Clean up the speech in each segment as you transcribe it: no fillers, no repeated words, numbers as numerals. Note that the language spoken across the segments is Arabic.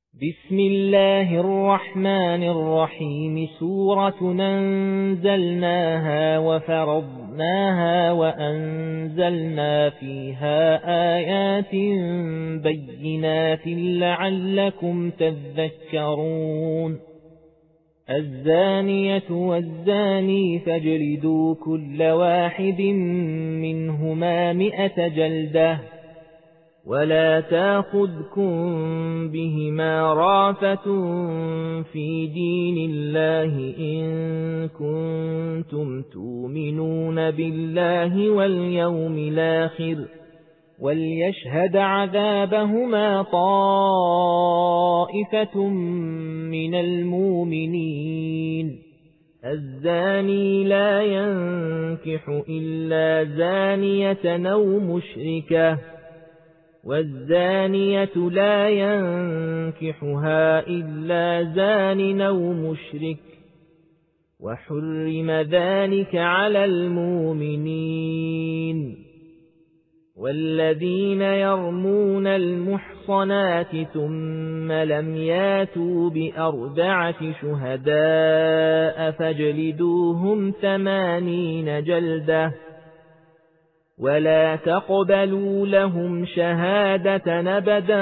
بسم الله الرحمن الرحيم سورة أنزلناها وفرضناها وأنزلنا فيها آيات بينات لعلكم تذكرون الزانية والزاني فاجلدوا كل واحد منهما 100 جلدة ولا تأخذكم بهما رأفة في دين الله إن كنتم تؤمنون بالله واليوم الآخر وليشهد عذابهما طائفة من المؤمنين الزاني لا ينكح إلا زانية أو مشركة والزانية لا ينكحها إلا زان أو مشرك وحرم ذلك على المؤمنين والذين يرمون المحصنات ثم لم ياتوا ب4 شهداء فاجلدوهم 80 جلدة ولا تقبلوا لهم شهادة أبدا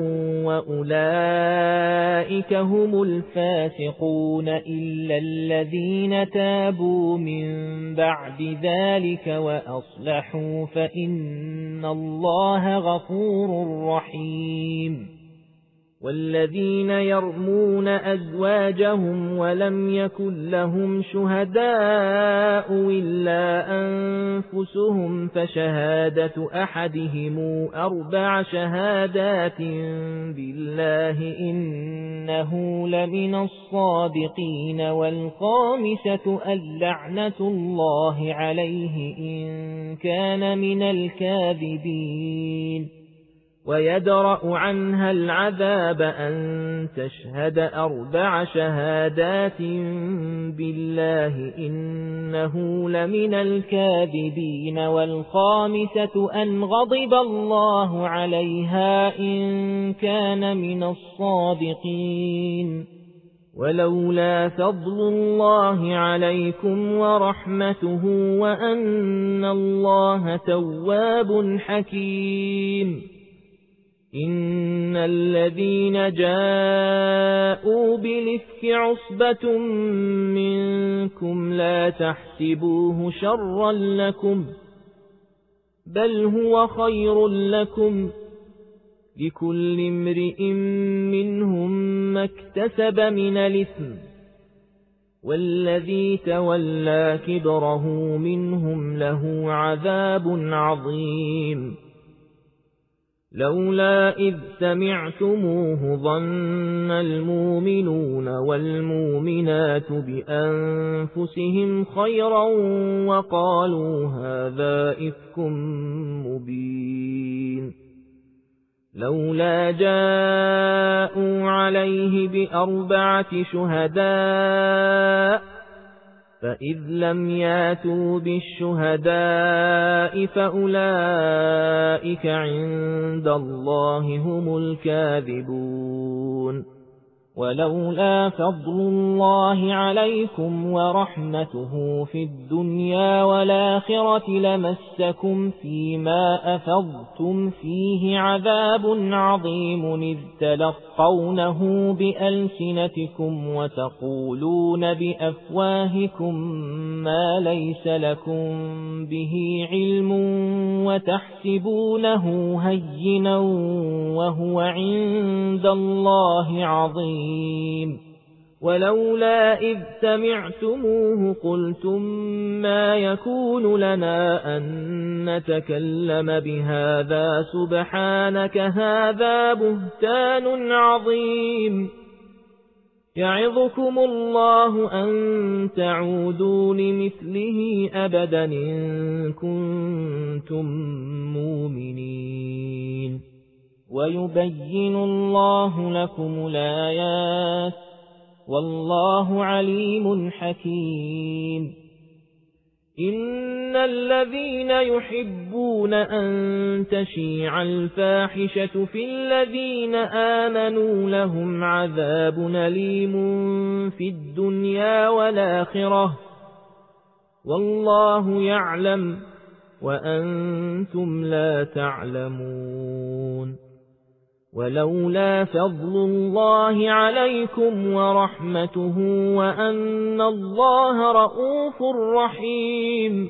وأولئك هم الفاسقون إلا الذين تابوا من بعد ذلك وأصلحوا فإن الله غفور رحيم والذين يرمون أزواجهم ولم يكن لهم شهداء إلا أنفسهم فشهادة أحدهم 4 شهادات بالله إنه لمن الصادقين والخامسة اللعنة الله عليه إن كان من الكاذبين ويدرأ عنها العذاب أن تشهد 4 شهادات بالله إنه لمن الكاذبين والخامسة أن غضب الله عليها إن كان من الصادقين ولولا فضل الله عليكم ورحمته وأن الله تواب حكيم إن الذين جاءوا بالإفك عصبة منكم لا تحسبوه شرا لكم بل هو خير لكم لكل امرئ منهم ما اكتسب من الإثم والذي تولى كبره منهم له عذاب عظيم لولا إذ سمعتموه ظن المؤمنون والمؤمنات بأنفسهم خيرا وقالوا هذا إفك مبين لولا جاءوا عليه ب4 شهداء فإذ لم ياتوا بالشهداء فأولئك عند الله هم الكاذبون ولولا فضل الله عليكم ورحمته في الدنيا والآخرة لمسكم فيما أفضتم فيه عذاب عظيم إذ تلقونه بألسنتكم وتقولون بأفواهكم ما ليس لكم به علم وتحسبونه هينا وهو عند الله عظيم ولولا إذ سمعتموه قلتم ما يكون لنا أن نتكلم بهذا سبحانك هذا بهتان عظيم يعظكم الله أن تعودوا لمثله أبدا إن كنتم مؤمنين ويبين الله لكم الآيات والله عليم حكيم إن الذين يحبون أن تشيع الفاحشة في الذين آمنوا لهم عذاب أليم في الدنيا والآخرة والله يعلم وأنتم لا تعلمون ولولا فضل الله عليكم ورحمته وأن الله رؤوف رحيم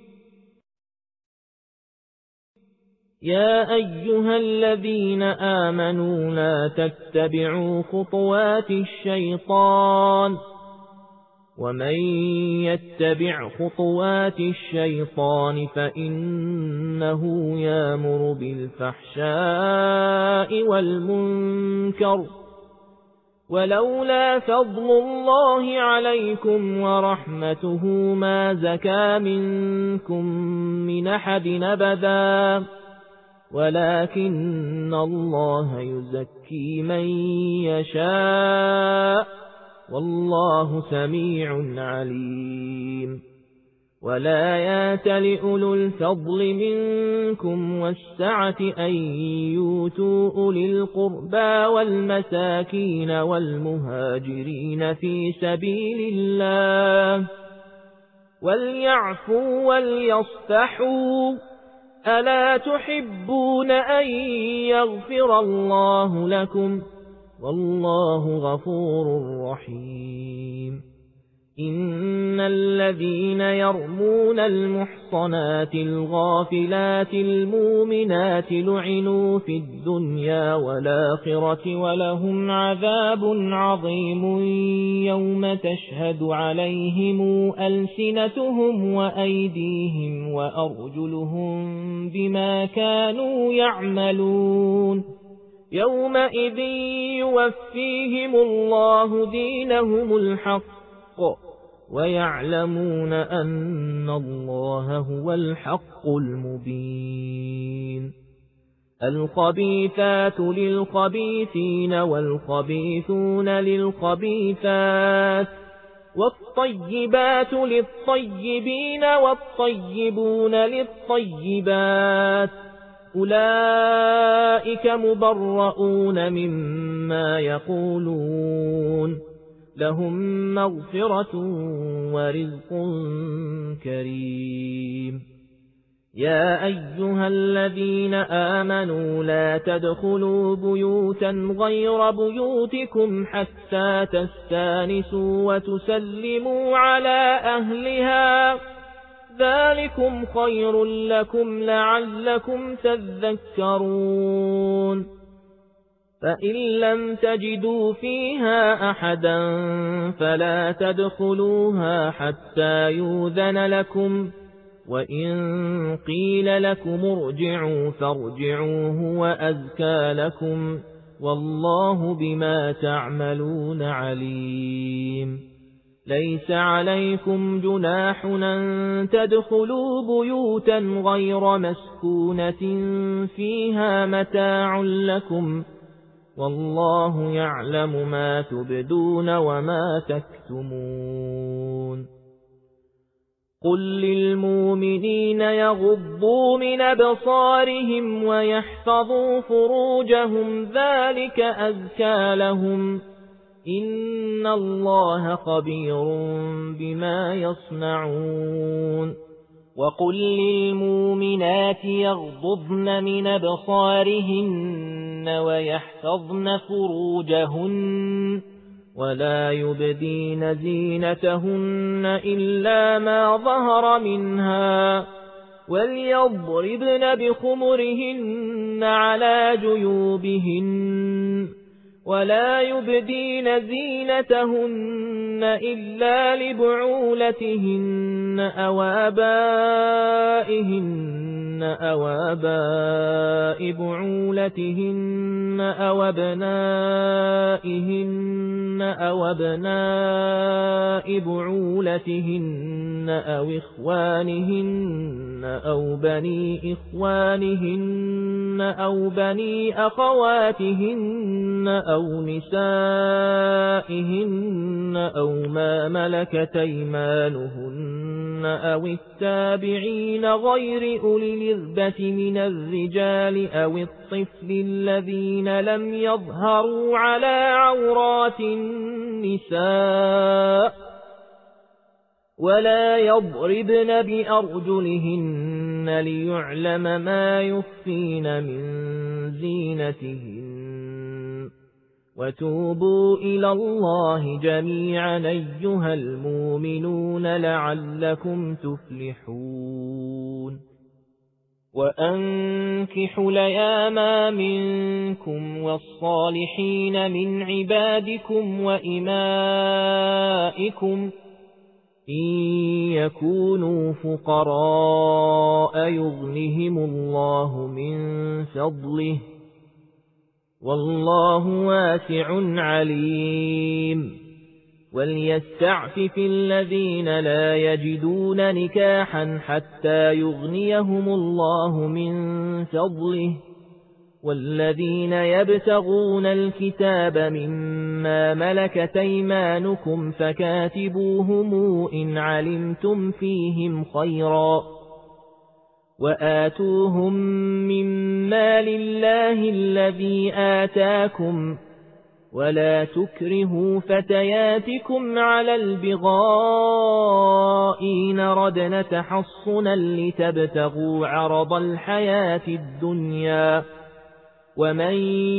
يا أيها الذين آمنوا لا تتبعوا خطوات الشيطان ومن يتبع خطوات الشيطان فإنه يأمر بالفحشاء والمنكر ولولا فضل الله عليكم ورحمته ما زكى منكم من أحد أبدا ولكن الله يزكي من يشاء والله سميع عليم ولا يأتل أولو الفضل منكم والسعة أن يؤتوا أولي القربى والمساكين والمهاجرين في سبيل الله وليعفوا وليصفحوا ألا تحبون أن يغفر الله لكم والله غفور رحيم إن الذين يرمون المحصنات الغافلات المؤمنات لعنوا في الدنيا والآخرة ولهم عذاب عظيم يوم تشهد عليهم ألسنتهم وأيديهم وأرجلهم بما كانوا يعملون يومئذ يوفيهم الله دينهم الحق ويعلمون أن الله هو الحق المبين الخبيثات للخبيثين والخبيثون للخبيثات والطيبات للطيبين والطيبون للطيبات أولئك مبرؤون مما يقولون لهم مغفرة ورزق كريم يا أيها الذين آمنوا لا تدخلوا بيوتا غير بيوتكم حتى تستانسوا وتسلموا على أهلها ذلكم خير لكم لعلكم تذكرون فإن لم تجدوا فيها أحدا فلا تدخلوها حتى يؤذن لكم وإن قيل لكم ارجعوا فارجعوا هو أزكى لكم والله بما تعملون عليم ليس عليكم جناح أن تدخلوا بيوتا غير مسكونة فيها متاع لكم والله يعلم ما تبدون وما تكتمون قل للمؤمنين يغضوا من أبصارهم ويحفظوا فروجهم ذلك أزكى لهم إن الله خبير بما يصنعون وقل للمؤمنات يغضضن من أبصارهن ويحفظن فروجهن ولا يبدين زينتهن إلا ما ظهر منها وليضربن بخمرهن على جيوبهن ولا يبدين زينتهن إلا لبعولتهن أو آبائهن أو آباء بعولتهن أو أبنائهن أو أبناء بعولتهن أو إخوانهن أو بني إخوانهن أو بني أخواتهن أو نسائهن أو ما ملكت أيمانهن أو التابعين غير أولي الإربة من الرجال أو الطفل الذين لم يظهروا على عورات النساء ولا يضربن بأرجلهن ليعلم ما يخفين من زينتهن وتوبوا إلى الله جميعا أيها المؤمنون لعلكم تفلحون وأنكحوا الأيام منكم والصالحين من عبادكم وإمائكم إن يكونوا فقراء يغنهم الله من فضله والله واسع عليم وليستعفف الذين لا يجدون نكاحا حتى يغنيهم الله من فضله والذين يبتغون الكتاب مما ملكت أيمانكم فكاتبوهم إن علمتم فيهم خيرا وآتوهم مما لله الذي آتاكم ولا تكرهوا فتياتكم على البغاء إن ردن تحصنا لتبتغوا عرض الحياة الدنيا ومن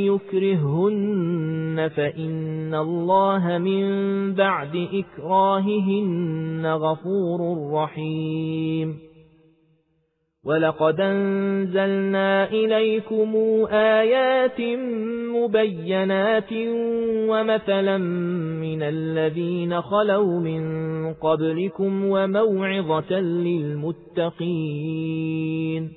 يكرهن فإن الله من بعد إكراههن غفور رحيم ولقد أنزلنا إليكم آيات مبينات ومثلا من الذين خلوا من قبلكم وموعظة للمتقين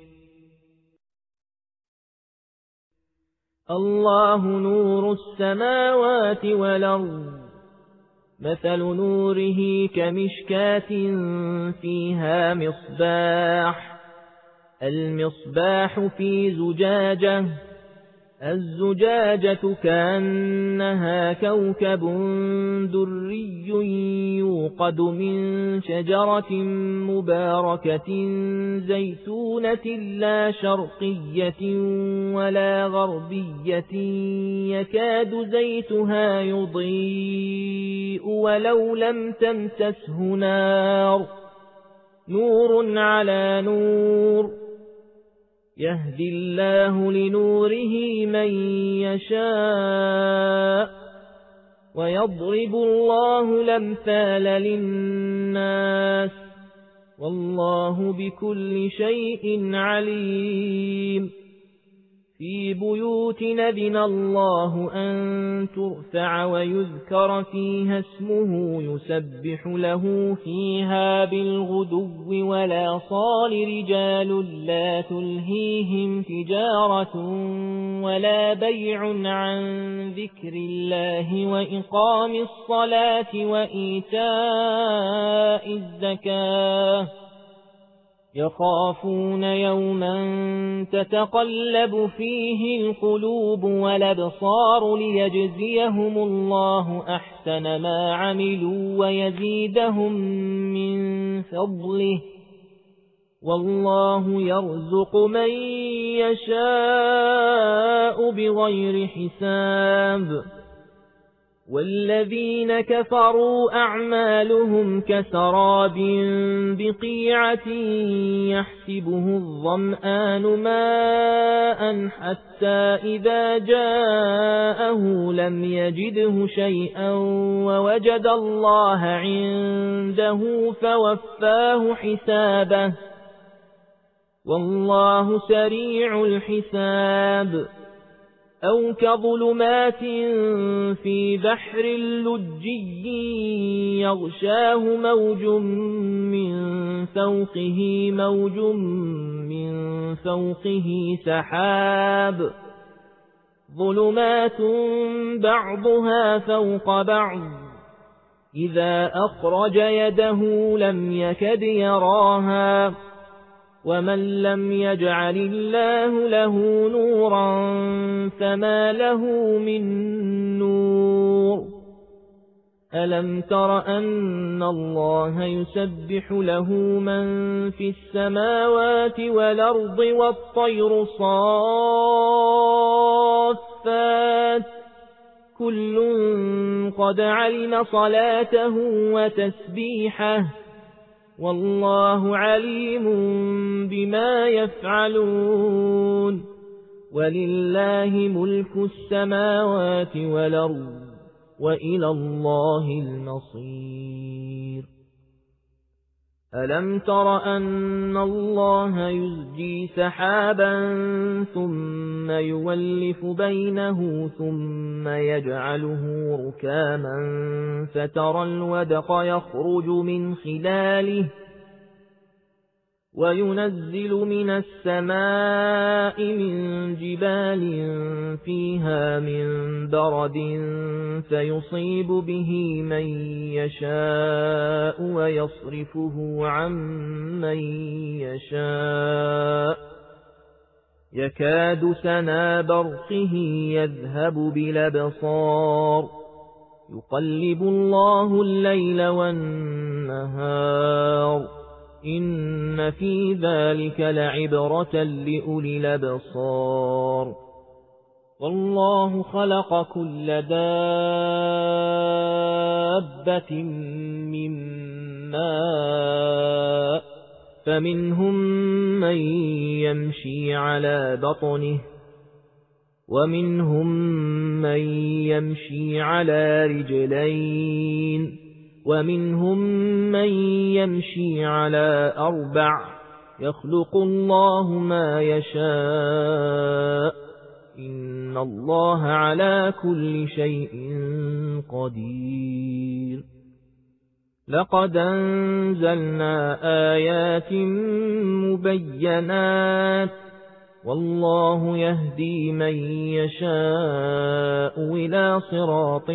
الله نور السماوات والأرض مثل نوره كمشكاة فيها مصباح المصباح في زجاجة الزجاجة كأنها كوكب دري يوقد من شجرة مباركة زيتونة لا شرقية ولا غربية يكاد زيتها يضيء ولو لم تمسسه نار نور على نور يهدي الله لنوره من يشاء ويضرب الله الأمثال للناس والله بكل شيء عليم في بيوت نذن الله أن ترفع ويذكر فيها اسمه يسبح له فيها بالغدو ولا صال رجال لا تلهيهم تجارة ولا بيع عن ذكر الله وإقام الصلاة وإيتاء الزكاة يخافون يوما تتقلب فيه القلوب والأبصار ليجزيهم الله أحسن ما عملوا ويزيدهم من فضله والله يرزق من يشاء بغير حساب والذين كفروا أعمالهم كسراب بقيعة يحسبه الظمآن ماء حتى إذا جاءه لم يجده شيئا ووجد الله عنده فوفاه حسابه والله سريع الحساب أو كظلمات في بحر لجي يغشاه موج من فوقه موج من فوقه سحاب ظلمات بعضها فوق بعض إذا أخرج يده لم يكد يراها ومن لم يجعل الله له نورا فما له من ألم تر أن الله يسبح له من في السماوات والأرض والطير صافات كل قد علم صلاته وتسبيحه والله عليم بما يفعلون ولله ملك السماوات والأرض وإلى الله المصير ألم تر أن الله يزجي سحابا ثم يولف بينه ثم يجعله ركاما فترى الودق يخرج من خلاله وينزل من السماء من جبال فيها من برد فيصيب به من يشاء ويصرفه عن من يشاء يكاد سنا برقه يذهب بالأبصار يقلب الله الليل والنهار إن في ذلك لعبرة لأولي الأبصار والله خلق كل دابة من ماء فمنهم من يمشي على بطنه ومنهم من يمشي على رجلين ومنهم من يمشي على 4 يخلق الله ما يشاء إن الله على كل شيء قدير لقد أنزلنا آيات مبينات والله يهدي من يشاء إلى صراط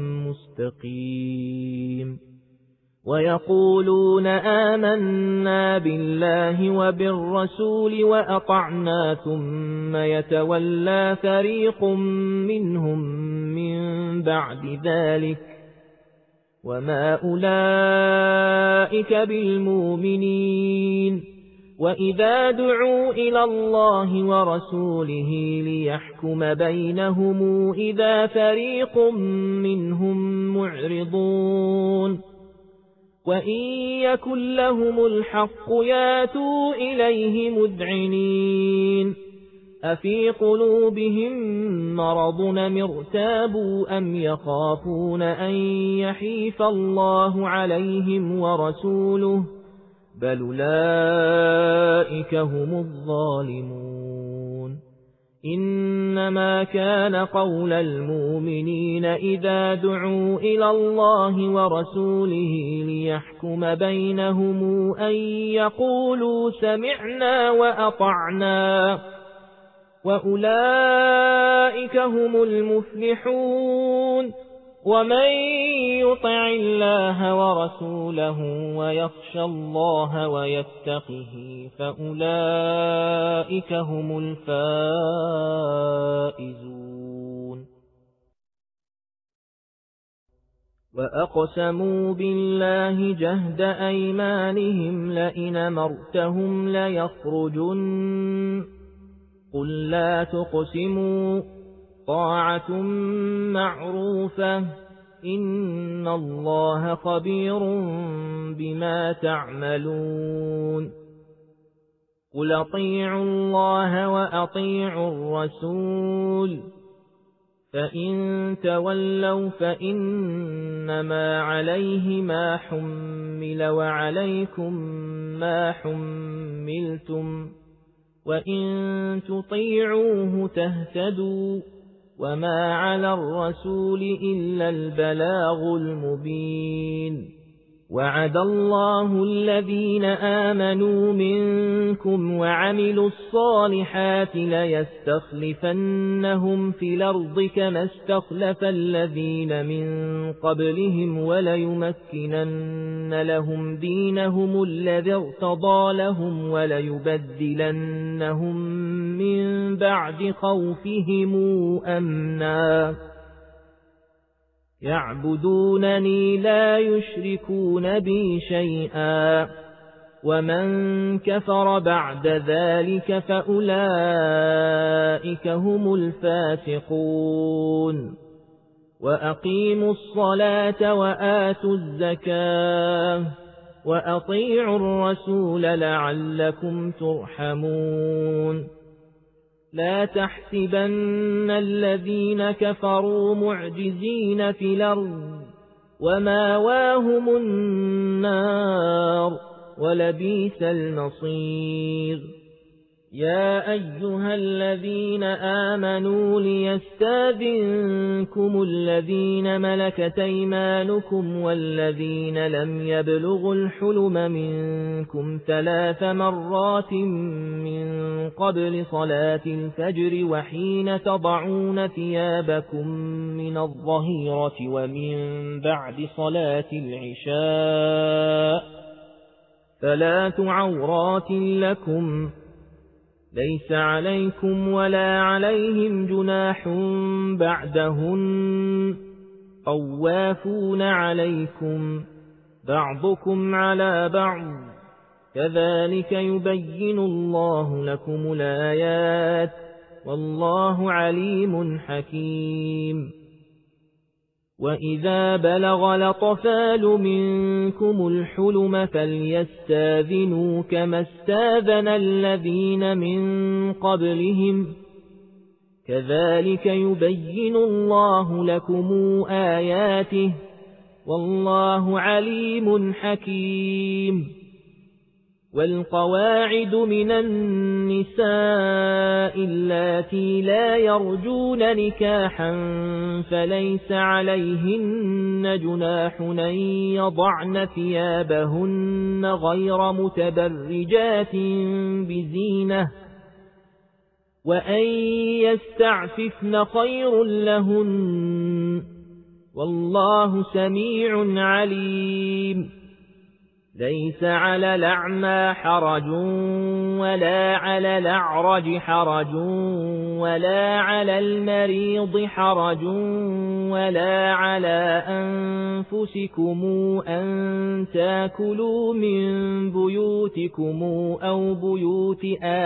مستقيم ويقولون آمنا بالله وبالرسول وأطعنا ثم يتولى فريق منهم من بعد ذلك وما أولئك بالمؤمنين وإذا دعوا إلى الله ورسوله ليحكم بينهم إذا فريق منهم معرضون وإن يكن لهم الحق ياتوا إليه مذعنين أفي قلوبهم مرض ارتابوا أم يخافون أن يحيف الله عليهم ورسوله بل أولئك هم الظالمون إنما كان قول المؤمنين إذا دعوا إلى الله ورسوله ليحكم بينهم أن يقولوا سمعنا وأطعنا وأولئك هم المفلحون ومن يطع الله ورسوله ويخشى الله ويتقه فأولئك هم الفائزون وأقسموا بالله جهد أيمانهم لئن أمرتهم ليخرجن قل لا تقسموا طاعة معروفة إن الله خبير بما تعملون قل أطيعوا الله وأطيعوا الرسول فإن تولوا فإنما عليه ما حمل وعليكم ما حملتم وإن تطيعوه تهتدوا وما على الرسول إلا البلاغ المبين وعد الله الذين آمنوا منكم وعملوا الصالحات ليستخلفنهم في الأرض كما استخلف الذين من قبلهم وليمكنن لهم دينهم الذي ارتضى لهم وليبدلنهم من بعد خوفهم أمنا يعبدونني لا يشركون بي شيئا ومن كفر بعد ذلك فأولئك هم الفاسقون وأقيموا الصلاة وآتوا الزكاة وأطيعوا الرسول لعلكم ترحمون لا تحسبن الذين كفروا معجزين في الأرض وماواهم النار ولبئس المصير يا أيها الذين آمنوا ليستاذنكم الذين ملكت أيمانكم والذين لم يبلغوا الحلم منكم 3 مرات من قبل صلاة الفجر وحين تضعون ثيابكم من الظهيرة ومن بعد صلاة العشاء 3 عورات لكم ليس عليكم ولا عليهم جناح بعدهن طوافون عليكم بعضكم على بعض كذلك يبين الله لكم الآيات والله عليم حكيم وإذا بلغ الأطفال منكم الحلم فليستاذنوا كما استاذن الذين من قبلهم كذلك يبين الله لكم آياته والله عليم حكيم والقواعد من النساء اللاتي لا يرجون نكاحا فليس عليهن جناح أن يضعن ثيابهن غير متبرجات بزينة وأن يستعففن خير لهن والله سميع عليم ليس على الأعمى حرج ولا على الأعرج حرج ولا على المريض حرج ولا على أنفسكم أن تاكلوا من بيوتكم أو بيوت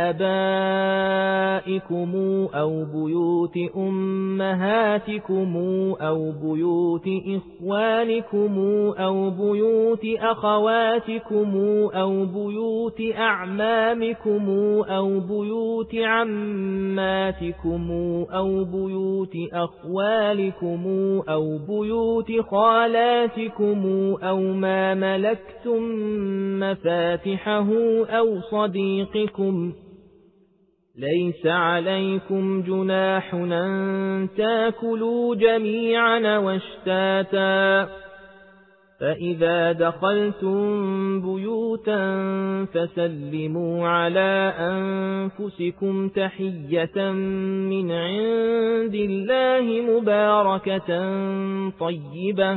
آبائكم أو بيوت أمهاتكم أو بيوت إخوانكم أو بيوت أخواتكم أو بيوت أعمامكم أو بيوت عماتكم أو بيوت أخوالكم أو بيوت خالاتكم أو ما ملكتم مفاتحه أو صديقكم ليس عليكم جناح أن تاكلوا جميعا واشتاتا فإذا دخلتم بيوتا فسلموا على أنفسكم تحية من عند الله مباركة طيبة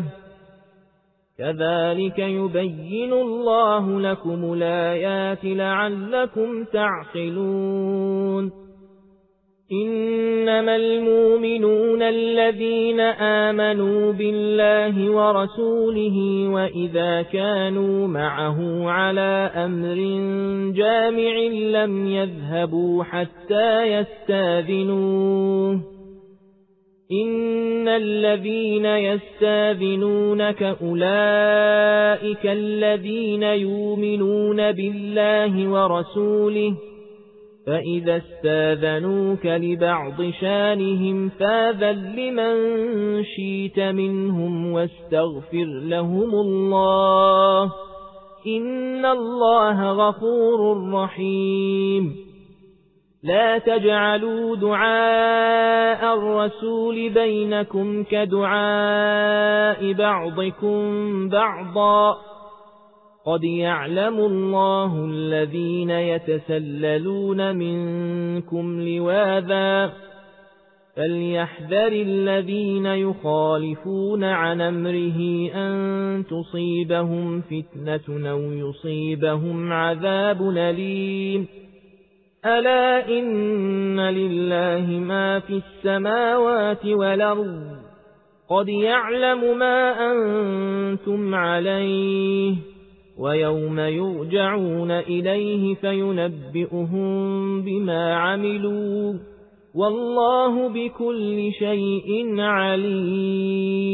كذلك يبين الله لكم الآيات لعلكم تعقلون إنما المؤمنون الذين آمنوا بالله ورسوله وإذا كانوا معه على أمر جامع لم يذهبوا حتى يستاذنوه إن الذين يستاذنونك أولئك الذين يؤمنون بالله ورسوله فإذا استاذنوك لبعض شانهم فاذن لمن شئت منهم واستغفر لهم الله إن الله غفور رحيم لا تجعلوا دعاء الرسول بينكم كدعاء بعضكم بعضا قد يعلم الله الذين يتسللون منكم لواذا فليحذر الذين يخالفون عن أمره أن تصيبهم فتنة أو يصيبهم عذاب أليم ألا إن لله ما في السماوات والأرض قد يعلم ما أنتم عليه ويوم يرجعون إليه فينبئهم بما عملوا والله بكل شيء عليم.